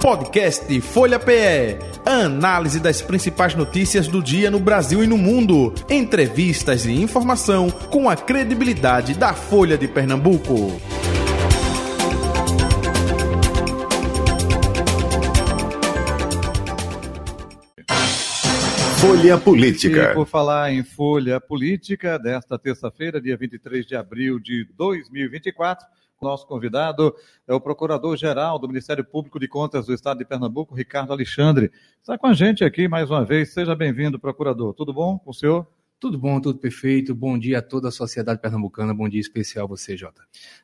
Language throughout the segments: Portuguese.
Podcast Folha PE. A análise das principais notícias do dia no Brasil e no mundo. Entrevistas e informação com a credibilidade da Folha de Pernambuco. Folha Política. E por falar em Folha Política, desta terça-feira, dia 23 de abril de 2024, nosso convidado é o Procurador-Geral do Ministério Público de Contas do Estado de Pernambuco, Ricardo Alexandre. Está com a gente aqui mais uma vez. Seja bem-vindo, procurador. Tudo bom com o senhor? Tudo bom, tudo perfeito. Bom dia a toda a sociedade pernambucana. Bom dia especial a você, Jota.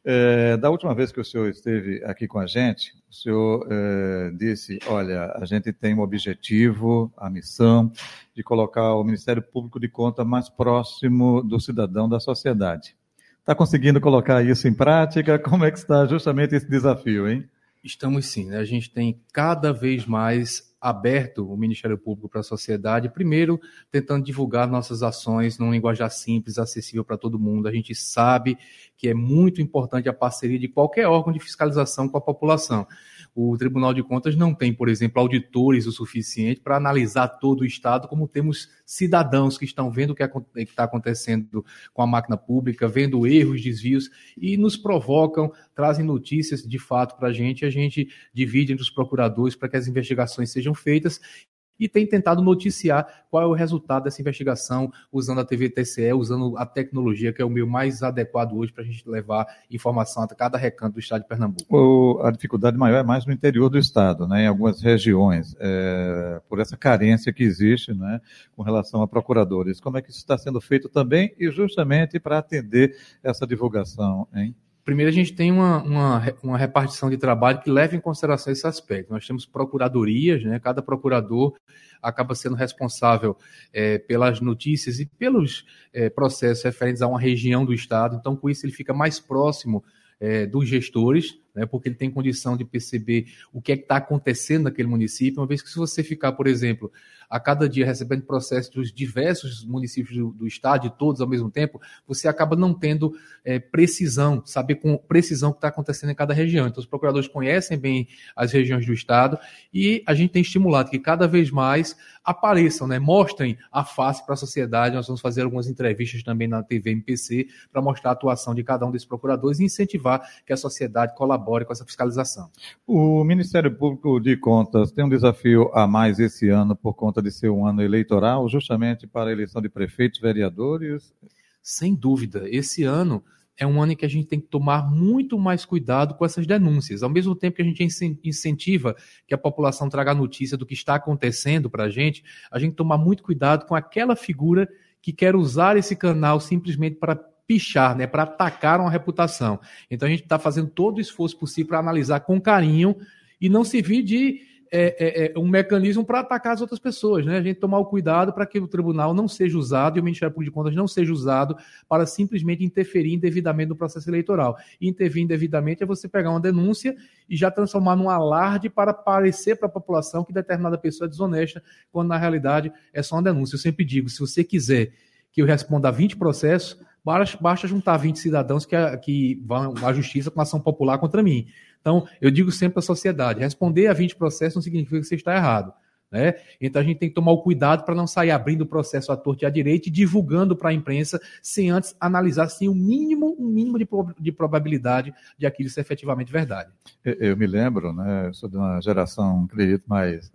Da última vez que o senhor esteve aqui com a gente, o senhor disse, olha, a gente tem um objetivo, a missão de colocar o Ministério Público de Contas mais próximo do cidadão, da sociedade. Está conseguindo colocar isso em prática? Como é que está justamente esse desafio, hein? Estamos sim, né? A gente tem cada vez mais aberto o Ministério Público para a sociedade, primeiro tentando divulgar nossas ações num linguajar simples, acessível para todo mundo. A gente sabe que é muito importante a parceria de qualquer órgão de fiscalização com a população. O Tribunal de Contas não tem, por exemplo, auditores o suficiente para analisar todo o Estado, como temos cidadãos que estão vendo o que está acontecendo com a máquina pública, vendo erros, desvios, e nos provocam, trazem notícias de fato para a gente divide entre os procuradores para que as investigações sejam feitas, e tem tentado noticiar qual é o resultado dessa investigação, usando a TV TCE, usando a tecnologia, que é o meio mais adequado hoje para a gente levar informação a cada recanto do estado de Pernambuco. A dificuldade maior é mais no interior do estado, né, em algumas regiões, por essa carência que existe, né, com relação a procuradores. Como é que isso está sendo feito também e justamente para atender essa divulgação, hein? Primeiro, a gente tem uma repartição de trabalho que leva em consideração esse aspecto. Nós temos procuradorias, né? Cada procurador acaba sendo responsável pelas notícias e pelos processos referentes a uma região do Estado. Então, com isso, ele fica mais próximo dos gestores, né, porque ele tem condição de perceber o que é que está acontecendo naquele município, uma vez que se você ficar, por exemplo, a cada dia recebendo processos dos diversos municípios do estado, de todos ao mesmo tempo, você acaba não tendo precisão, saber com precisão o que está acontecendo em cada região. Então, os procuradores conhecem bem as regiões do estado e a gente tem estimulado que cada vez mais apareçam, né, mostrem a face para a sociedade. Nós vamos fazer algumas entrevistas também na TV MPC para mostrar a atuação de cada um desses procuradores e incentivar que a sociedade colabore com essa fiscalização. O Ministério Público de Contas tem um desafio a mais esse ano por conta de ser um ano eleitoral, justamente para a eleição de prefeitos, vereadores? Sem dúvida. Esse ano é um ano em que a gente tem que tomar muito mais cuidado com essas denúncias. Ao mesmo tempo que a gente incentiva que a população traga a notícia do que está acontecendo para a gente tomar muito cuidado com aquela figura que quer usar esse canal simplesmente para pichar, né, para atacar uma reputação. Então a gente está fazendo todo o esforço possível para analisar com carinho e não servir de um mecanismo para atacar as outras pessoas, né? A gente tomar o cuidado para que o tribunal não seja usado e o Ministério Público de Contas não seja usado para simplesmente interferir indevidamente no processo eleitoral. E intervir indevidamente é você pegar uma denúncia e já transformar num alarde para parecer para a população que determinada pessoa é desonesta, quando na realidade é só uma denúncia. Eu sempre digo, se você quiser que eu responda a 20 processos, basta juntar 20 cidadãos que vão à justiça com ação popular contra mim. Então, eu digo sempre à sociedade, responder a 20 processos não significa que você está errado, né? Então, a gente tem que tomar o cuidado para não sair abrindo o processo à torta e à direita e divulgando para a imprensa sem antes analisar assim, um mínimo de probabilidade de aquilo ser efetivamente verdade. Eu me lembro, né, eu sou de uma geração, acredito, mais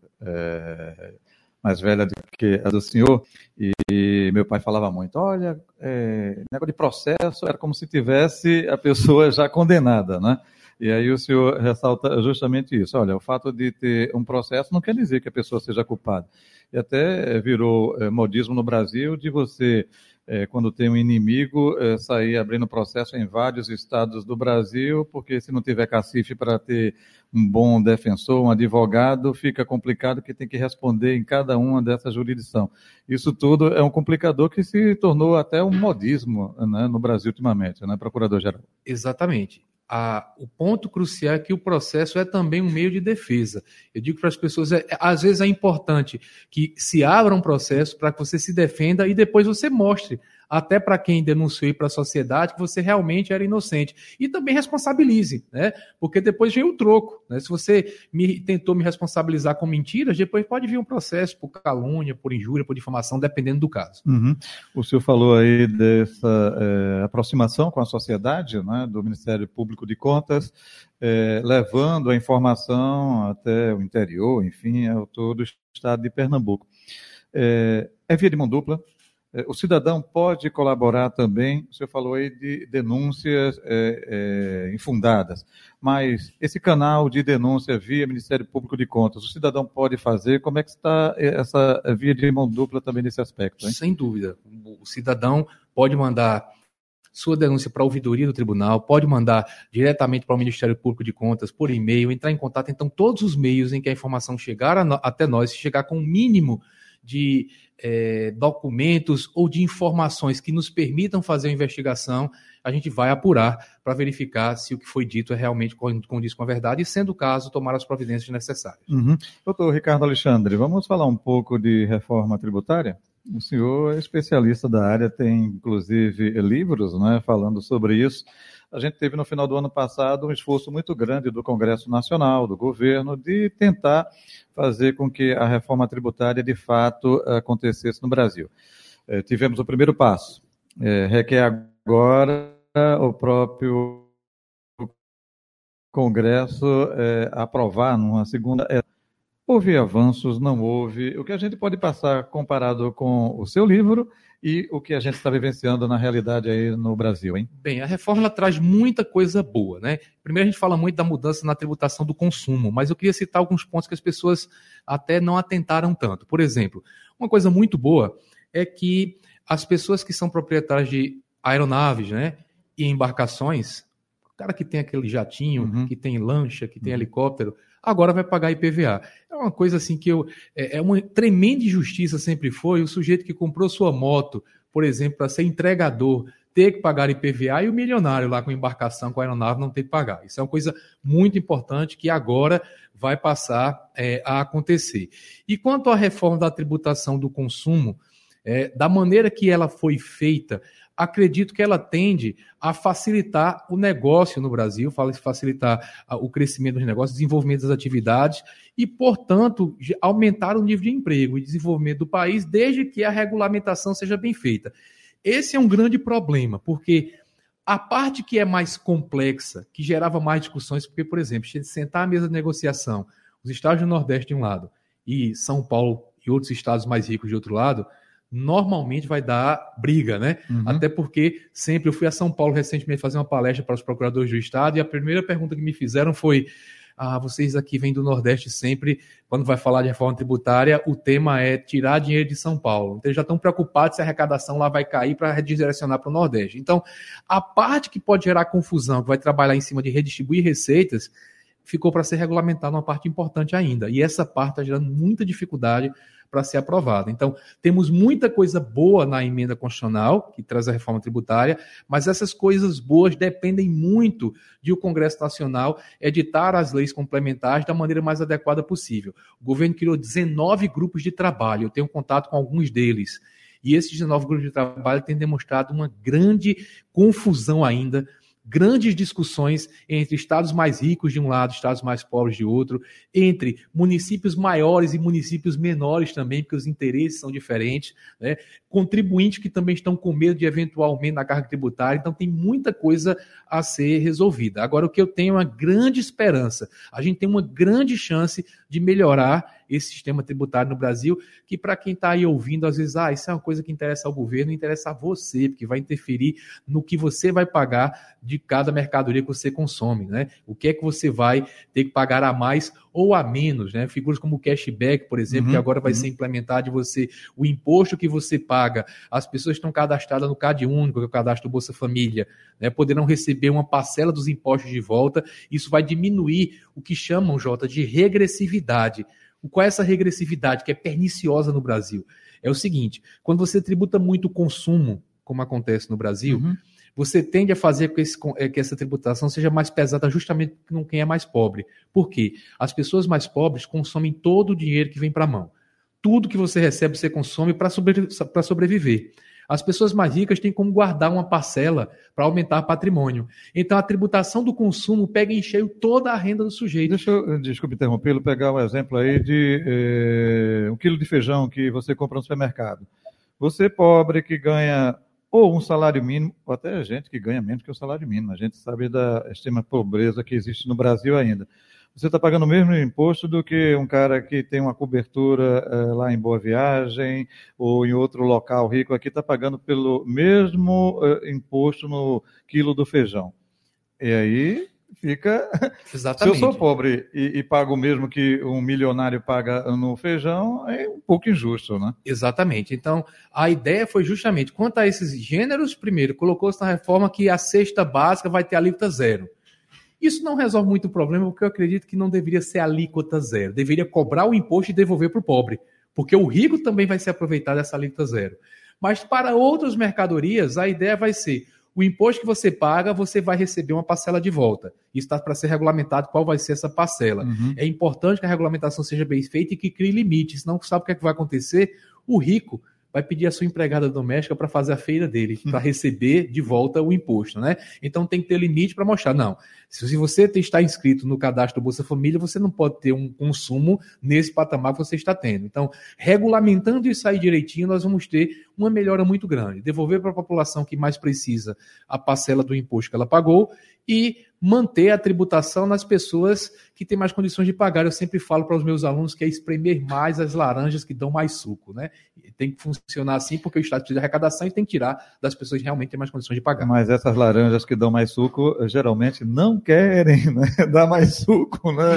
velha do que a do senhor, e meu pai falava muito, olha, negócio de processo era como se tivesse a pessoa já condenada, né? E aí o senhor ressalta justamente isso, olha, o fato de ter um processo não quer dizer que a pessoa seja culpada. E até virou modismo no Brasil de você, quando tem um inimigo, sair abrindo processo em vários estados do Brasil, porque se não tiver cacife para ter um bom defensor, um advogado, fica complicado que tem que responder em cada uma dessas jurisdições. Isso tudo é um complicador que se tornou até um modismo, né, no Brasil ultimamente, né, procurador-geral? Exatamente. O ponto crucial é que o processo é também um meio de defesa. Eu digo para as pessoas, às vezes é importante que se abra um processo para que você se defenda e depois você mostre até para quem denunciou e para a sociedade que você realmente era inocente. E também responsabilize, né? Porque depois vem o troco, né? Se você tentou me responsabilizar com mentiras, depois pode vir um processo por calúnia, por injúria, por difamação, dependendo do caso. Uhum. O senhor falou aí dessa aproximação com a sociedade, né, do Ministério Público de Contas, levando a informação até o interior, enfim, ao todo o estado de Pernambuco. É via de mão dupla. O cidadão pode colaborar também, o senhor falou aí de denúncias infundadas, mas esse canal de denúncia via Ministério Público de Contas, o cidadão pode fazer? Como é que está essa via de mão dupla também nesse aspecto, hein? Sem dúvida. O cidadão pode mandar sua denúncia para a ouvidoria do tribunal, pode mandar diretamente para o Ministério Público de Contas, por e-mail, entrar em contato. Então, todos os meios em que a informação chegar até nós, se chegar com um mínimo de documentos ou de informações que nos permitam fazer a investigação, a gente vai apurar para verificar se o que foi dito é realmente condiz com a verdade e, sendo o caso, tomar as providências necessárias. Uhum. Doutor Ricardo Alexandre, vamos falar um pouco de reforma tributária? O senhor é especialista da área, tem inclusive livros, né, falando sobre isso. A gente teve no final do ano passado um esforço muito grande do Congresso Nacional, do governo, de tentar fazer com que a reforma tributária de fato acontecesse no Brasil. Tivemos o primeiro passo. Requer agora o próprio Congresso aprovar numa segunda etapa. Houve avanços, não houve. O que a gente pode passar comparado com o seu livro e o que a gente está vivenciando na realidade aí no Brasil, hein? Bem, a reforma ela traz muita coisa boa, né? Primeiro a gente fala muito da mudança na tributação do consumo, mas eu queria citar alguns pontos que as pessoas até não atentaram tanto. Por exemplo, uma coisa muito boa é que as pessoas que são proprietárias de aeronaves, né, e embarcações, o cara que tem aquele jatinho, que tem lancha, que tem helicóptero, agora vai pagar IPVA. É uma coisa assim que é uma tremenda injustiça sempre foi o sujeito que comprou sua moto, por exemplo, para ser entregador, ter que pagar IPVA e o milionário lá com embarcação, com a aeronave, não ter que pagar. Isso é uma coisa muito importante que agora vai passar a acontecer. E quanto à reforma da tributação do consumo, da maneira que ela foi feita, acredito que ela tende a facilitar o negócio no Brasil, facilitar o crescimento dos negócios, desenvolvimento das atividades e, portanto, aumentar o nível de emprego e desenvolvimento do país, desde que a regulamentação seja bem feita. Esse é um grande problema, porque a parte que é mais complexa, que gerava mais discussões, porque, por exemplo, sentar à mesa de negociação, os estados do Nordeste de um lado e São Paulo e outros estados mais ricos de outro lado, normalmente vai dar briga, né? Até porque sempre eu fui a São Paulo recentemente fazer uma palestra para os procuradores do Estado e a primeira pergunta que me fizeram foi: vocês aqui vêm do Nordeste sempre, quando vai falar de reforma tributária, o tema é tirar dinheiro de São Paulo. Então eles já estão preocupados se a arrecadação lá vai cair para redirecionar para o Nordeste. Então, a parte que pode gerar confusão, que vai trabalhar em cima de redistribuir receitas, ficou para ser regulamentada uma parte importante ainda. E essa parte está gerando muita dificuldade para ser aprovada. Então, temos muita coisa boa na emenda constitucional, que traz a reforma tributária, mas essas coisas boas dependem muito de o Congresso Nacional editar as leis complementares da maneira mais adequada possível. O governo criou 19 grupos de trabalho, eu tenho contato com alguns deles, e esses 19 grupos de trabalho têm demonstrado uma grande confusão ainda, grandes discussões entre estados mais ricos de um lado, estados mais pobres de outro, entre municípios maiores e municípios menores também, porque os interesses são diferentes, né? Contribuintes que também estão com medo de eventual aumento na carga tributária, então tem muita coisa a ser resolvida. Agora, o que eu tenho é uma grande esperança, a gente tem uma grande chance de melhorar esse sistema tributário no Brasil, que para quem está aí ouvindo, às vezes, isso é uma coisa que interessa ao governo, interessa a você, porque vai interferir no que você vai pagar de cada mercadoria que você consome, né? O que é que você vai ter que pagar a mais ou a menos, né? Figuras como o cashback, por exemplo, que agora vai ser implementado de você, o imposto que você paga, as pessoas que estão cadastradas no CAD único, que é o cadastro do Bolsa Família, né, poderão receber uma parcela dos impostos de volta, isso vai diminuir o que chamam, Jota, de regressividade. Qual é essa regressividade que é perniciosa no Brasil? É o seguinte, quando você tributa muito o consumo, como acontece no Brasil, você tende a fazer que essa tributação seja mais pesada justamente com quem é mais pobre. Por quê? As pessoas mais pobres consomem todo o dinheiro que vem para a mão. Tudo que você recebe, você consome para sobreviver. As pessoas mais ricas têm como guardar uma parcela para aumentar patrimônio. Então, a tributação do consumo pega em cheio toda a renda do sujeito. Desculpe interrompê-lo, pegar um exemplo aí de 1 quilo de feijão que você compra no supermercado. Você pobre que ganha ou um salário mínimo, ou até gente que ganha menos que o salário mínimo. A gente sabe da extrema pobreza que existe no Brasil ainda. Você está pagando o mesmo imposto do que um cara que tem uma cobertura lá em Boa Viagem ou em outro local rico aqui está pagando pelo mesmo imposto no quilo do feijão. E aí fica... Exatamente. Se eu sou pobre e pago o mesmo que um milionário paga no feijão, é um pouco injusto, né? Exatamente. Então, a ideia foi justamente, quanto a esses gêneros, primeiro, colocou-se na reforma que a cesta básica vai ter alíquota zero. Isso não resolve muito o problema, porque eu acredito que não deveria ser alíquota zero. Deveria cobrar o imposto e devolver para o pobre, porque o rico também vai se aproveitar dessa alíquota zero. Mas para outras mercadorias, a ideia vai ser, o imposto que você paga, você vai receber uma parcela de volta. Isso está para ser regulamentado qual vai ser essa parcela. Uhum. É importante que a regulamentação seja bem feita e que crie limites, senão sabe o que é que vai acontecer? O rico vai pedir a sua empregada doméstica para fazer a feira dele, para receber de volta o imposto, né? Então tem que ter limite para mostrar. Não, se você está inscrito no cadastro do Bolsa Família, você não pode ter um consumo nesse patamar que você está tendo. Então, regulamentando isso aí direitinho, nós vamos ter uma melhora muito grande. Devolver para a população que mais precisa a parcela do imposto que ela pagou e manter a tributação nas pessoas que têm mais condições de pagar. Eu sempre falo para os meus alunos que é espremer mais as laranjas que dão mais suco, né? Tem que funcionar assim, porque o Estado precisa de arrecadação e tem que tirar das pessoas que realmente têm mais condições de pagar. Mas essas laranjas que dão mais suco, geralmente não querem, né, dar mais suco, né?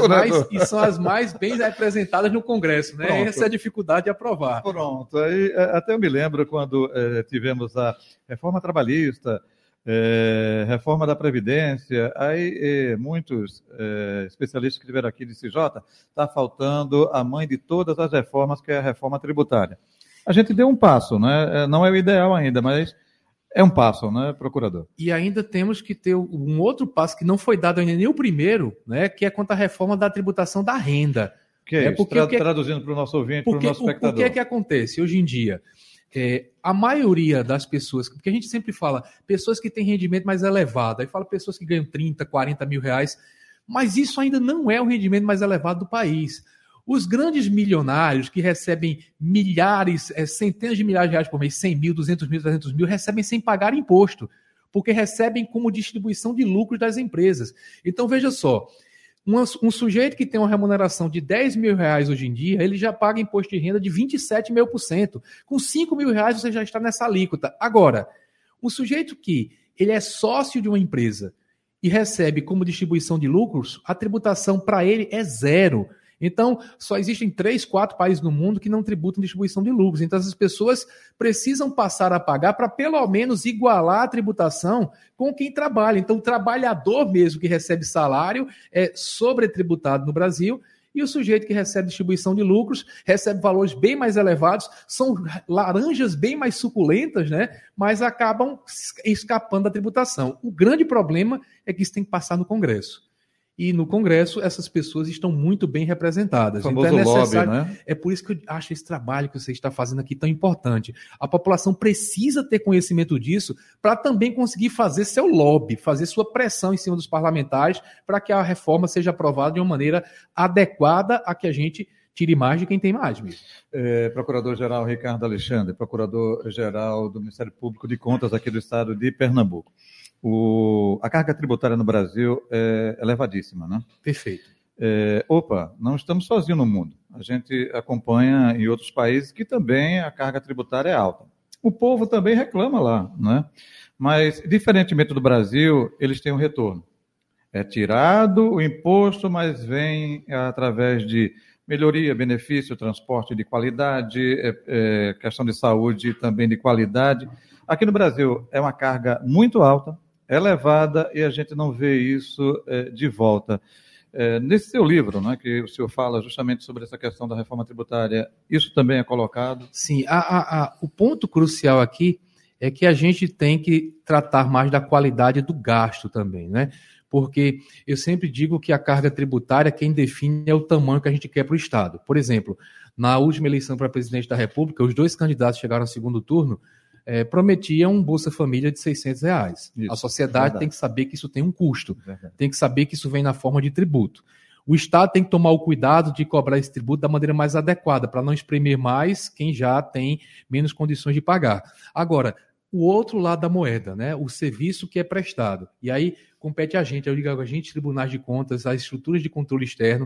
E são as mais bem representadas no Congresso, né? Pronto. Essa é a dificuldade de aprovar. Pronto. Aí, até eu me lembro quando tivemos a reforma trabalhista, reforma da Previdência, aí muitos especialistas que estiveram aqui de CJ, está faltando a mãe de todas as reformas, que é a reforma tributária. A gente deu um passo, né? Não é o ideal ainda, mas é um passo, né, procurador? E ainda temos que ter um outro passo que não foi dado ainda nem o primeiro, né, que é quanto à reforma da tributação da renda. Que é isso? Traduzindo para o nosso ouvinte, para o nosso espectador. O que acontece hoje em dia? A maioria das pessoas, porque a gente sempre fala pessoas que têm rendimento mais elevado, aí fala pessoas que ganham 30, 40 mil reais, mas isso ainda não é o rendimento mais elevado do país. Os grandes milionários que recebem milhares, centenas de milhares de reais por mês, 100 mil, 200 mil, 300 mil, recebem sem pagar imposto, porque recebem como distribuição de lucros das empresas. Então, veja só, um sujeito que tem uma remuneração de 10 mil reais hoje em dia, ele já paga imposto de renda de 27,5%. Com 5 mil reais você já está nessa alíquota. Agora, um sujeito que ele é sócio de uma empresa e recebe como distribuição de lucros, a tributação para ele é zero. Então, só existem 3, 4 países no mundo que não tributam distribuição de lucros. Então, essas pessoas precisam passar a pagar para, pelo menos, igualar a tributação com quem trabalha. Então, o trabalhador mesmo que recebe salário é sobretributado no Brasil e o sujeito que recebe distribuição de lucros recebe valores bem mais elevados, são laranjas bem mais suculentas, né? Mas acabam escapando da tributação. O grande problema é que isso tem que passar no Congresso. E no Congresso, essas pessoas estão muito bem representadas. O famoso então é necessário, lobby, né? É por isso que eu acho esse trabalho que você está fazendo aqui tão importante. A população precisa ter conhecimento disso para também conseguir fazer seu lobby, fazer sua pressão em cima dos parlamentares para que a reforma seja aprovada de uma maneira adequada a que a gente tire mais de quem tem mais mesmo. Procurador-Geral Ricardo Alexandre, Procurador-Geral do Ministério Público de Contas aqui do estado de Pernambuco. A carga tributária no Brasil é elevadíssima, né? Perfeito. Não estamos sozinhos no mundo. A gente acompanha em outros países que também a carga tributária é alta. O povo também reclama lá, né? Mas, diferentemente do Brasil, eles têm um retorno. É tirado o imposto, mas vem através de melhoria, benefício, transporte de qualidade, questão de saúde também de qualidade. Aqui no Brasil é uma carga muito alta, elevada, e a gente não vê isso de volta. Nesse seu livro, né, que o senhor fala justamente sobre essa questão da reforma tributária, isso também é colocado? Sim, o ponto crucial aqui é que a gente tem que tratar mais da qualidade do gasto também, né? Porque eu sempre digo que a carga tributária, quem define é o tamanho que a gente quer para o Estado. Por exemplo, na última eleição para presidente da República, os 2 candidatos chegaram ao segundo turno, prometia um Bolsa Família de R$600. Isso, a sociedade tem que saber que isso tem um custo, tem que saber que isso vem na forma de tributo. O Estado tem que tomar o cuidado de cobrar esse tributo da maneira mais adequada, para não espremer mais quem já tem menos condições de pagar. Agora, o outro lado da moeda, né? O serviço que é prestado. E aí compete a gente, eu digo a gente, tribunais de contas, as estruturas de controle externo,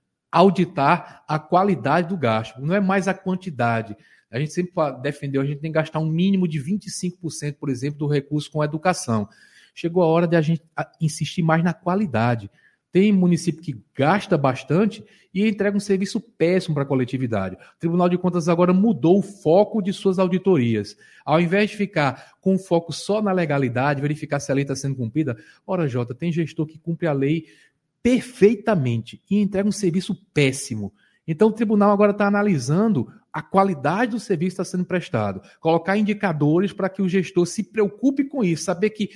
auditar a qualidade do gasto, não é mais a quantidade. A gente sempre defendeu, a gente tem que gastar um mínimo de 25%, por exemplo, do recurso com educação. Chegou a hora de a gente insistir mais na qualidade. Tem município que gasta bastante e entrega um serviço péssimo para a coletividade. O Tribunal de Contas agora mudou o foco de suas auditorias. Ao invés de ficar com foco só na legalidade, verificar se a lei está sendo cumprida, ora, Jota, tem gestor que cumpre a lei perfeitamente e entrega um serviço péssimo. Então o tribunal agora está analisando a qualidade do serviço que está sendo prestado, colocar indicadores para que o gestor se preocupe com isso, saber que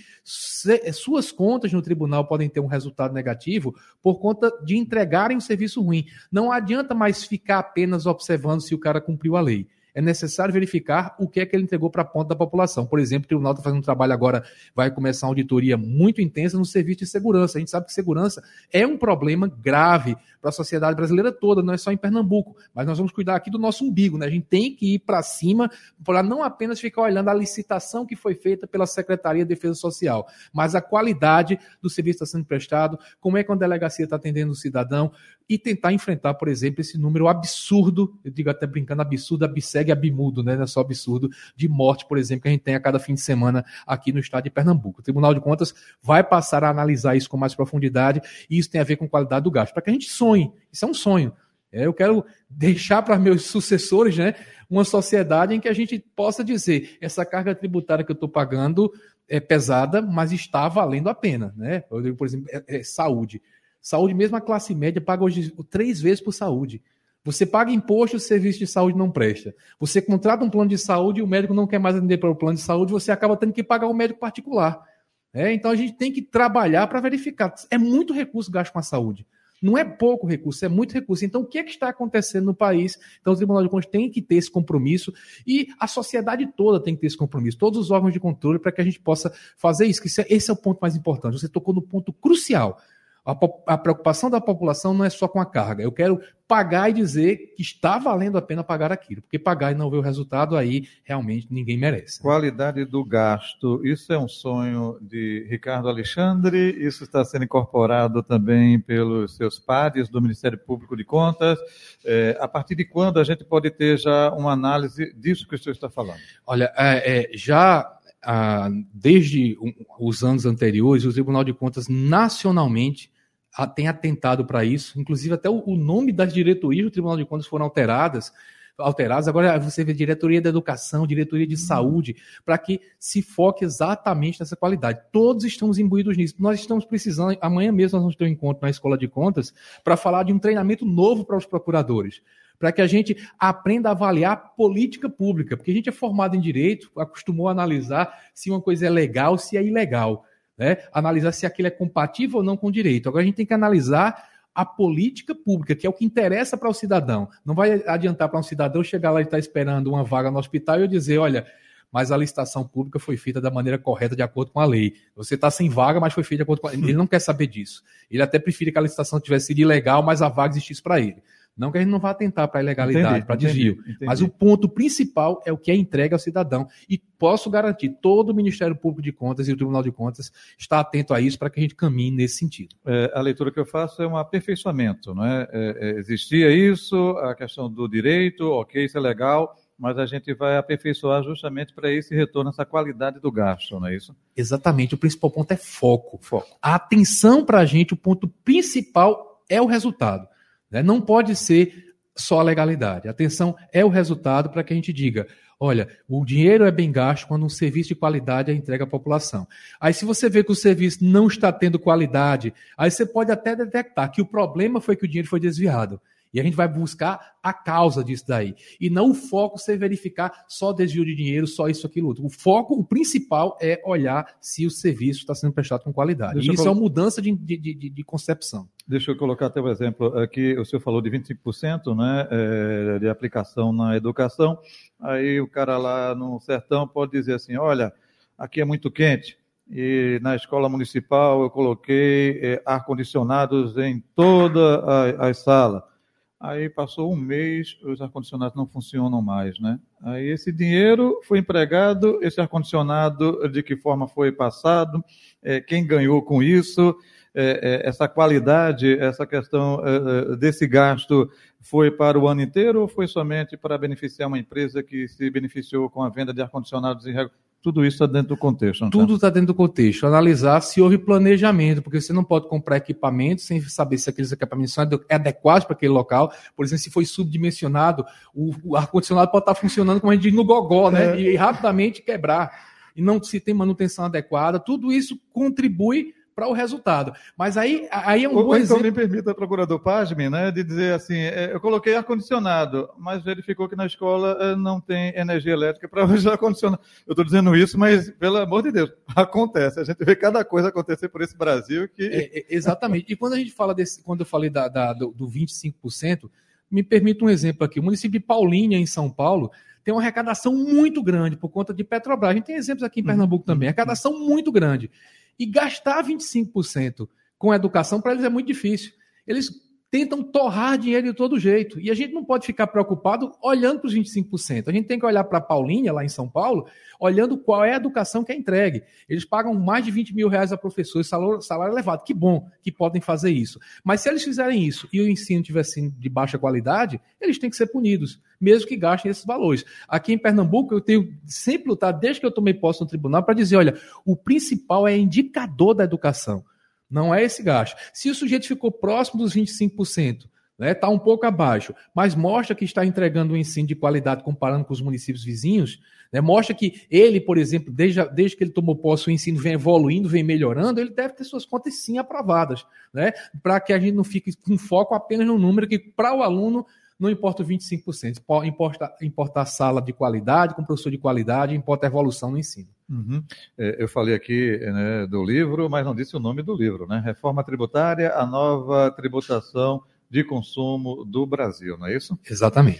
suas contas no tribunal podem ter um resultado negativo por conta de entregarem um serviço ruim. Não adianta mais ficar apenas observando se o cara cumpriu a lei. É necessário verificar o que é que ele entregou para a ponta da população. Por exemplo, o tribunal está fazendo um trabalho agora, vai começar uma auditoria muito intensa no serviço de segurança. A gente sabe que segurança é um problema grave para a sociedade brasileira toda, não é só em Pernambuco, mas nós vamos cuidar aqui do nosso umbigo, né? A gente tem que ir para cima para não apenas ficar olhando a licitação que foi feita pela Secretaria de Defesa Social, mas a qualidade do serviço que está sendo prestado, como é que a delegacia está atendendo o cidadão e tentar enfrentar, por exemplo, esse número absurdo, eu digo até brincando, absurdo, absegue, abimudo, né? Não é só absurdo, de morte, por exemplo, que a gente tem a cada fim de semana aqui no estado de Pernambuco. O Tribunal de Contas vai passar a analisar isso com mais profundidade e isso tem a ver com qualidade do gasto, para que a gente sonhe. Isso é um sonho. Eu quero deixar para meus sucessores, né, uma sociedade em que a gente possa dizer, essa carga tributária que eu estou pagando é pesada, mas está valendo a pena. Né? Eu digo, por exemplo, saúde. Saúde, mesmo a classe média, paga hoje 3 vezes por saúde. Você paga imposto e o serviço de saúde não presta. Você contrata um plano de saúde e o médico não quer mais atender para o plano de saúde, você acaba tendo que pagar um médico particular. Então a gente tem que trabalhar para verificar. É muito recurso gasto com a saúde. Não é pouco recurso, é muito recurso. Então, o que está acontecendo no país? Então, o Tribunal de Contas tem que ter esse compromisso e a sociedade toda tem que ter esse compromisso, todos os órgãos de controle, para que a gente possa fazer isso. Esse é o ponto mais importante. Você tocou no ponto crucial. A preocupação da população não é só com a carga. Eu quero pagar e dizer que está valendo a pena pagar aquilo, porque pagar e não ver o resultado, aí realmente ninguém merece. Qualidade do gasto, isso é um sonho de Ricardo Alexandre, isso está sendo incorporado também pelos seus pares do Ministério Público de Contas. A partir de quando a gente pode ter já uma análise disso que o senhor está falando? Olha, desde os anos anteriores, o Tribunal de Contas nacionalmente tem atentado para isso, inclusive até o nome das diretorias do Tribunal de Contas foram alteradas, agora você vê diretoria da educação, diretoria de saúde, para que se foque exatamente nessa qualidade. Todos estamos imbuídos nisso. Nós estamos precisando, amanhã mesmo nós vamos ter um encontro na Escola de Contas para falar de um treinamento novo para os procuradores, para que a gente aprenda a avaliar política pública, porque a gente é formado em direito, acostumou a analisar se uma coisa é legal, se é ilegal, né? Analisar se aquilo é compatível ou não com o direito. Agora a gente tem que analisar a política pública, que é o que interessa para o cidadão. Não vai adiantar para um cidadão chegar lá e estar esperando uma vaga no hospital e eu dizer, olha, mas a licitação pública foi feita da maneira correta, de acordo com a lei. Você está sem vaga, mas foi feita de acordo com a lei. Ele não quer saber disso. Ele até prefere que a licitação tivesse sido ilegal, mas a vaga existisse para ele. Não que a gente não vá atentar para a ilegalidade, para desvio. Entendi. Mas o ponto principal é o que é entregue ao cidadão. E posso garantir, todo o Ministério Público de Contas e o Tribunal de Contas está atento a isso para que a gente caminhe nesse sentido. A leitura que eu faço é um aperfeiçoamento, não é? Existia isso, a questão do direito, ok, isso é legal, mas a gente vai aperfeiçoar justamente para esse retorno, essa qualidade do gasto, não é isso? Exatamente, o principal ponto é foco. A atenção para a gente, o ponto principal é o resultado. Não pode ser só a legalidade. A atenção é o resultado para que a gente diga, olha, o dinheiro é bem gasto quando um serviço de qualidade é entregue à população. Aí se você vê que o serviço não está tendo qualidade, aí você pode até detectar que o problema foi que o dinheiro foi desviado. E a gente vai buscar a causa disso daí. E não o foco ser verificar só desvio de dinheiro, só isso, aquilo, outro. O foco, o principal é olhar se o serviço está sendo prestado com qualidade. E isso é uma mudança de concepção. Deixa eu colocar até o exemplo aqui, o senhor falou de 25%, né, de aplicação na educação, aí o cara lá no sertão pode dizer assim, olha, aqui é muito quente, e na escola municipal eu coloquei ar-condicionados em todas as salas. Aí passou um mês, os ar-condicionados não funcionam mais, né? Aí esse dinheiro foi empregado, esse ar-condicionado de que forma foi passado, quem ganhou com isso, essa qualidade, essa questão desse gasto foi para o ano inteiro ou foi somente para beneficiar uma empresa que se beneficiou com a venda de ar-condicionados irregulares? Tudo isso está dentro do contexto. Tudo está dentro do contexto. Analisar se houve planejamento, porque você não pode comprar equipamento sem saber se aqueles equipamentos são adequados para aquele local. Por exemplo, se foi subdimensionado, o ar-condicionado pode estar funcionando, como a gente diz, no gogó, né? E rapidamente quebrar. E não se tem manutenção adequada. Tudo isso contribui para o resultado. Mas aí é um bom exemplo. Então, me permita, procurador Pagem, né, de dizer assim, eu coloquei ar-condicionado, mas verificou que na escola não tem energia elétrica para usar ar-condicionado. Eu estou dizendo isso, mas, pelo amor de Deus, acontece. A gente vê cada coisa acontecer por esse Brasil que... Exatamente. E quando a gente fala quando eu falei do 25%, me permita um exemplo aqui. O município de Paulínia, em São Paulo, tem uma arrecadação muito grande por conta de Petrobras. A gente tem exemplos aqui em Pernambuco também. Arrecadação muito grande. E gastar 25% com educação, para eles é muito difícil. Eles tentam torrar dinheiro de todo jeito. E a gente não pode ficar preocupado olhando para os 25%. A gente tem que olhar para a Paulínia, lá em São Paulo, olhando qual é a educação que é entregue. Eles pagam mais de 20 mil reais a professores, salário elevado. Que bom que podem fazer isso. Mas se eles fizerem isso e o ensino estiver de baixa qualidade, eles têm que ser punidos, mesmo que gastem esses valores. Aqui em Pernambuco, eu tenho sempre lutado, desde que eu tomei posse no tribunal, para dizer, olha, o principal é indicador da educação, não é esse gasto. Se o sujeito ficou próximo dos 25%, está um pouco abaixo, mas mostra que está entregando um ensino de qualidade comparando com os municípios vizinhos, mostra que ele, por exemplo, desde que ele tomou posse, o ensino vem evoluindo, vem melhorando, ele deve ter suas contas sim aprovadas, para que a gente não fique com foco apenas no número que, para o aluno, não importa os 25%, importa a sala de qualidade, com professor de qualidade, importa a evolução no ensino. Uhum. Eu falei aqui do livro, mas não disse o nome do livro, Reforma Tributária, a nova tributação de consumo do Brasil, não é isso? Exatamente.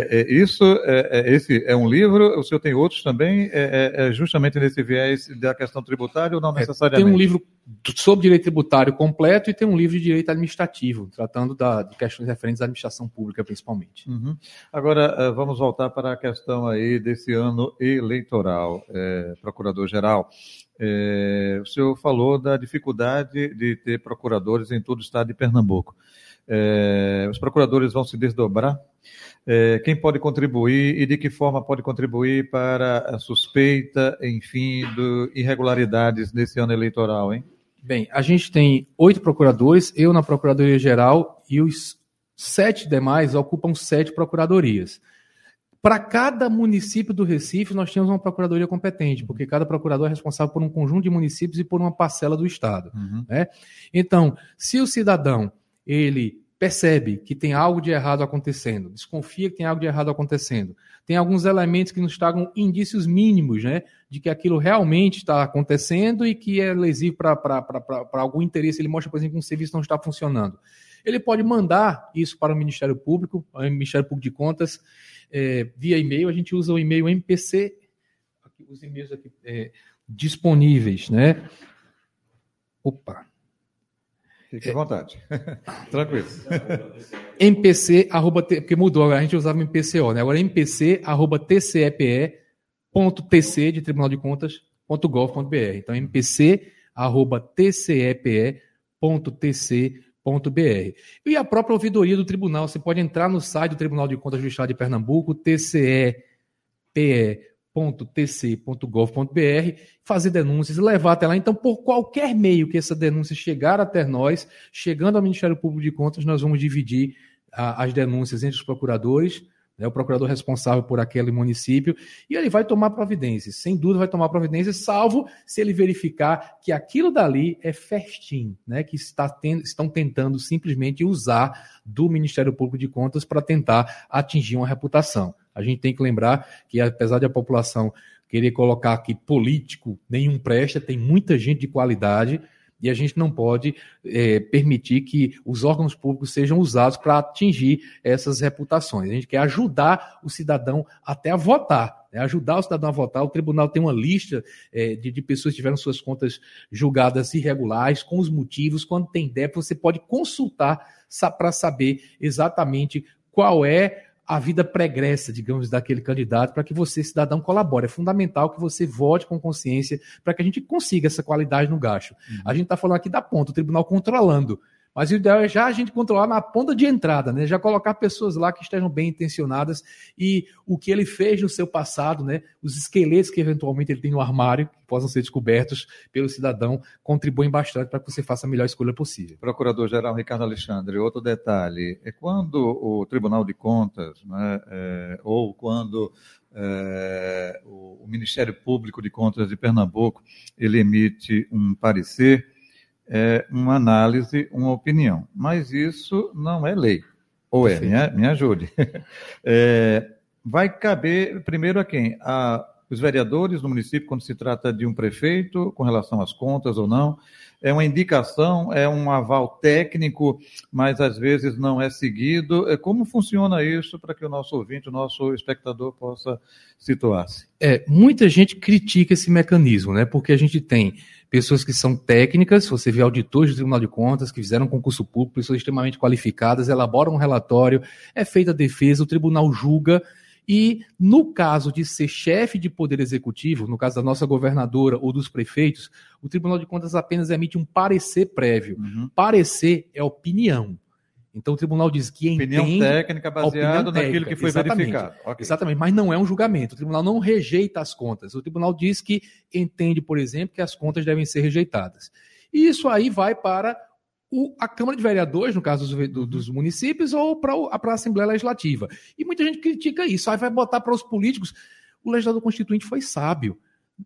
Esse é um livro, o senhor tem outros também, justamente nesse viés da questão tributária ou não necessariamente? Tem um livro sobre direito tributário completo e tem um livro de direito administrativo, tratando de questões referentes à administração pública, principalmente. Uhum. Agora, vamos voltar para a questão aí desse ano eleitoral, procurador-geral. O senhor falou da dificuldade de ter procuradores em todo o estado de Pernambuco. Os procuradores vão se desdobrar? Quem pode contribuir e de que forma pode contribuir para a suspeita, enfim, de irregularidades nesse ano eleitoral, hein? Bem, a gente tem 8 procuradores, eu na Procuradoria-Geral e os 7 demais ocupam 7 procuradorias. Para cada município do Recife, nós temos uma procuradoria competente, porque cada procurador é responsável por um conjunto de municípios e por uma parcela do Estado. Uhum. Então, se o cidadão ele percebe que tem algo de errado acontecendo, desconfia que tem algo de errado acontecendo, tem alguns elementos que nos tragam indícios mínimos, de que aquilo realmente está acontecendo e que é lesivo para algum interesse, ele mostra, por exemplo, que um serviço não está funcionando. Ele pode mandar isso para o Ministério Público de Contas, via e-mail. A gente usa o e-mail MPC, aqui, os e-mails aqui disponíveis, Opa! Fique à vontade. Tranquilo. MPC, porque mudou agora, a gente usava MPCO, Agora mpc@tcepe.tc de Tribunal de Contas.gov.br. Então, mpc@tcepe.tc.br. E a própria ouvidoria do tribunal, você pode entrar no site do Tribunal de Contas do Estado de Pernambuco, tcepe.tc.gov.br, fazer denúncias e levar até lá. Então, por qualquer meio que essa denúncia chegar até nós, chegando ao Ministério Público de Contas, nós vamos dividir as denúncias entre os procuradores, o procurador responsável por aquele município, e ele vai tomar providências. Sem dúvida vai tomar providências, salvo se ele verificar que aquilo dali é festim, que estão tentando simplesmente usar do Ministério Público de Contas para tentar atingir uma reputação. A gente tem que lembrar que, apesar de a população querer colocar que político nenhum presta, tem muita gente de qualidade, E a gente não pode permitir que os órgãos públicos sejam usados para atingir essas reputações. A gente quer ajudar o cidadão até a votar, né? Ajudar o cidadão a votar. O tribunal tem uma lista de pessoas que tiveram suas contas julgadas irregulares, com os motivos. Quando tem débito, você pode consultar para saber exatamente qual é a vida pregressa, digamos, daquele candidato, para que você, cidadão, colabore. É fundamental que você vote com consciência para que a gente consiga essa qualidade no gasto. A gente está falando aqui da ponta, o tribunal controlando. Mas o ideal é já a gente controlar na ponta de entrada, né? Já colocar pessoas lá que estejam bem intencionadas e o que ele fez no seu passado, né? Os esqueletos que eventualmente ele tem no armário, que possam ser descobertos pelo cidadão, contribuem bastante para que você faça a melhor escolha possível. Procurador-Geral Ricardo Alexandre, outro detalhe, é quando o Tribunal de Contas, né, ou quando o Ministério Público de Contas de Pernambuco, ele emite um parecer, uma análise, uma opinião. Mas isso não é lei. Ou é? Me ajude. Vai caber primeiro a quem? Os vereadores no município, quando se trata de um prefeito, com relação às contas ou não. É uma indicação, é um aval técnico, mas às vezes não é seguido. Como funciona isso para que o nosso ouvinte, o nosso espectador possa situar-se? Muita gente critica esse mecanismo, né? Porque a gente tem pessoas que são técnicas, você vê auditores do Tribunal de Contas que fizeram concurso público, pessoas extremamente qualificadas, elaboram um relatório, é feita a defesa, o tribunal julga. E no caso de ser chefe de poder executivo, no caso da nossa governadora ou dos prefeitos, o Tribunal de Contas apenas emite um parecer prévio. Parecer é opinião. Então o tribunal diz que entende... Opinião técnica baseada naquilo que foi verificado. Okay. Exatamente, mas não é um julgamento. O tribunal não rejeita as contas. O tribunal diz que entende, por exemplo, que as contas devem ser rejeitadas. E isso aí vai para a Câmara de Vereadores, no caso dos municípios, ou para a Assembleia Legislativa. E muita gente critica isso. Aí vai botar para os políticos. O legislador constituinte foi sábio.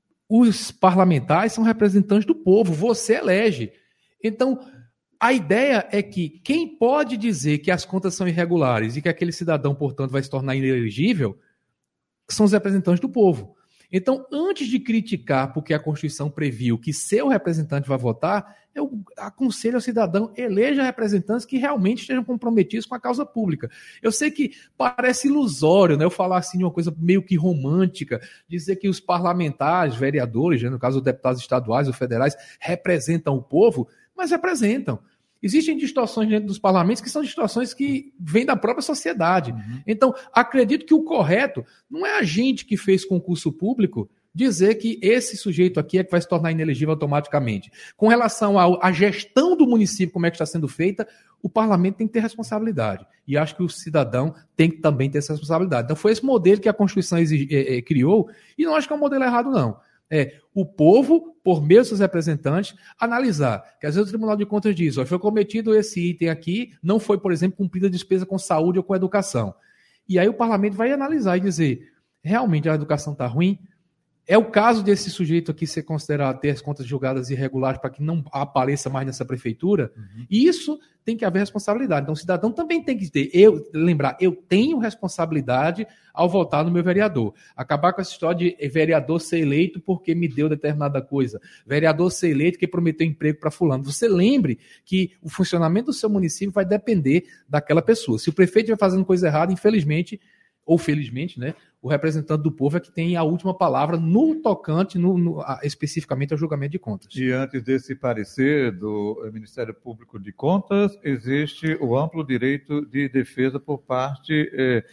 Os parlamentares são representantes do povo. Você elege. Então, a ideia é que quem pode dizer que as contas são irregulares e que aquele cidadão, portanto, vai se tornar inelegível são os representantes do povo. Então, antes de criticar porque a Constituição previu que seu representante vai votar, eu aconselho ao cidadão, eleja representantes que realmente estejam comprometidos com a causa pública. Eu sei que parece ilusório, né, eu falar assim de uma coisa meio que romântica, dizer que os parlamentares, vereadores, né, no caso os deputados estaduais ou federais, representam o povo, mas representam. Existem distorções dentro dos parlamentos que são distorções que vêm da própria sociedade. Então, acredito que o correto não é a gente que fez concurso público dizer que esse sujeito aqui é que vai se tornar inelegível automaticamente. Com relação à gestão do município, como é que está sendo feita, o parlamento tem que ter responsabilidade. E acho que o cidadão tem que também ter essa responsabilidade. Então, foi esse modelo que a Constituição criou, e não acho que é um modelo errado, não. O povo, por meio dos seus representantes, analisar. Que às vezes o Tribunal de Contas diz, foi cometido esse item aqui, não foi, por exemplo, cumprida a despesa com saúde ou com educação. E aí o parlamento vai analisar e dizer, realmente a educação está ruim? É o caso desse sujeito aqui ser considerado ter as contas julgadas irregulares para que não apareça mais nessa prefeitura? E isso tem que haver responsabilidade. Então o cidadão também tem que ter, eu tenho responsabilidade ao votar no meu vereador. Acabar com essa história de vereador ser eleito porque me deu determinada coisa. Vereador ser eleito porque prometeu emprego para fulano. Você lembre que o funcionamento do seu município vai depender daquela pessoa. Se o prefeito estiver fazendo coisa errada, infelizmente, ou felizmente, né, o representante do povo é que tem a última palavra no tocante, especificamente ao julgamento de contas. E antes desse parecer do Ministério Público de Contas, existe o amplo direito de defesa por parte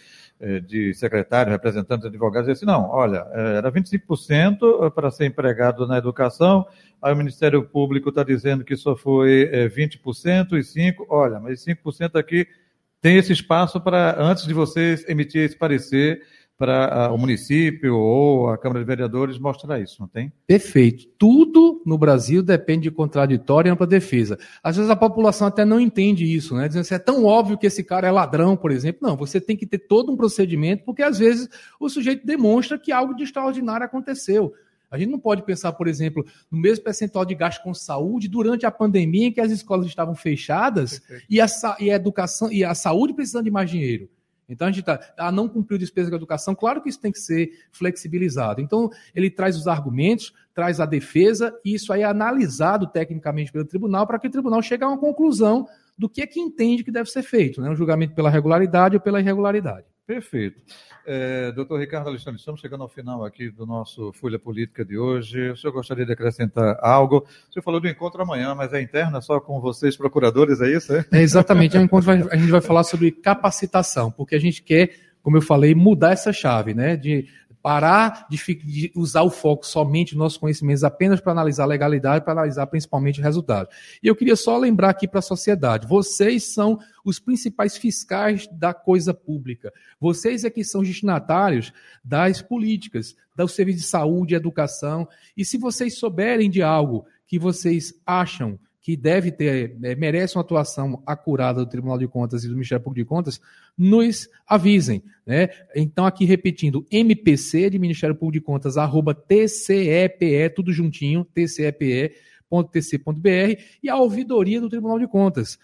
de secretários, representantes, advogados, dizer assim, não, olha, era 25% para ser empregado na educação, aí o Ministério Público está dizendo que só foi 20% e 5%, olha, mas 5% aqui tem esse espaço para, antes de vocês emitir esse parecer, para o município ou a Câmara de Vereadores mostrar isso, não tem? Perfeito. Tudo no Brasil depende de contraditório e ampla defesa. Às vezes a população até não entende isso, né? Dizendo assim, é tão óbvio que esse cara é ladrão, por exemplo. Não, você tem que ter todo um procedimento, porque às vezes o sujeito demonstra que algo de extraordinário aconteceu. A gente não pode pensar, por exemplo, no mesmo percentual de gasto com saúde durante a pandemia em que as escolas estavam fechadas e a educação e a saúde precisando de mais dinheiro. Então, a gente não cumpriu despesa com a educação, claro que isso tem que ser flexibilizado. Então, ele traz os argumentos, traz a defesa, e isso aí é analisado tecnicamente pelo tribunal, para que o tribunal chegue a uma conclusão do que é que entende que deve ser feito, né? Um julgamento pela regularidade ou pela irregularidade. Perfeito. Doutor Ricardo Alexandre, estamos chegando ao final aqui do nosso Folha Política de hoje. O senhor gostaria de acrescentar algo? O senhor falou do encontro amanhã, mas é interno, é só com vocês, procuradores, é isso? Exatamente. A gente vai falar sobre capacitação, porque a gente quer, como eu falei, mudar essa chave, né? De parar de usar o foco somente nos nossos conhecimentos apenas para analisar a legalidade, para analisar principalmente o resultado. E eu queria só lembrar aqui para a sociedade, vocês são os principais fiscais da coisa pública. Vocês é que são destinatários das políticas, do serviço de saúde, educação. E se vocês souberem de algo que vocês acham que merece uma atuação acurada do Tribunal de Contas e do Ministério Público de Contas, nos avisem, né? Então, aqui repetindo, MPC de Ministério Público de Contas, @TCEPE, tudo juntinho, tcepe.tc.br, e a ouvidoria do Tribunal de Contas,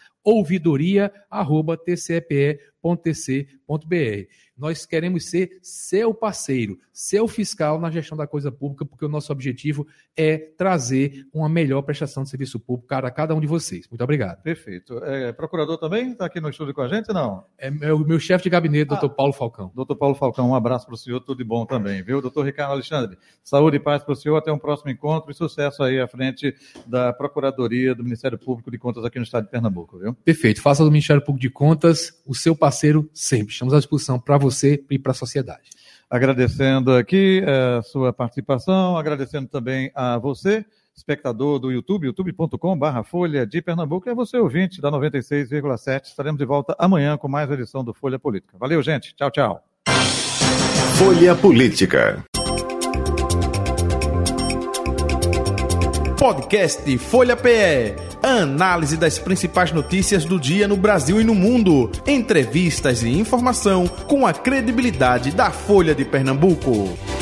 ouvidoria@tcepe.tc.br. Nós queremos ser seu parceiro, seu fiscal na gestão da coisa pública, porque o nosso objetivo é trazer uma melhor prestação de serviço público para cada um de vocês. Muito obrigado. Perfeito. Procurador também está aqui no estúdio com a gente, não? É o meu chefe de gabinete, doutor Paulo Falcão. Doutor Paulo Falcão, um abraço para o senhor, tudo de bom também, viu? Doutor Ricardo Alexandre, saúde e paz para o senhor, até um próximo encontro e sucesso aí à frente da Procuradoria do Ministério Público de Contas aqui no estado de Pernambuco, viu? Perfeito. Faça do Ministério Público de Contas o seu parceiro sempre. Estamos à disposição para você e para a sociedade. Agradecendo aqui a sua participação, agradecendo também a você, espectador do YouTube, youtube.com/Folha de Pernambuco, e a você, ouvinte da 96,7. Estaremos de volta amanhã com mais edição do Folha Política. Valeu, gente. Tchau, tchau. Folha Política. Podcast Folha PE. Análise das principais notícias do dia no Brasil e no mundo. Entrevistas e informação com a credibilidade da Folha de Pernambuco.